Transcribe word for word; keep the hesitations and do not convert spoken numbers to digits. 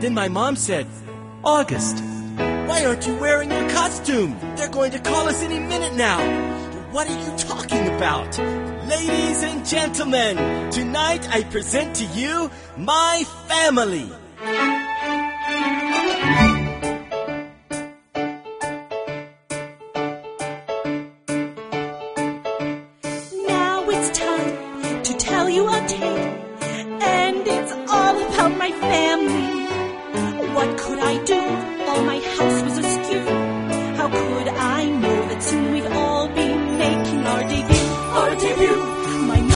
Then my mom said, August, why aren't you wearing your costume? They're going to call us any minute now. What are you talking about? Ladies and gentlemen, tonight I present to you my family.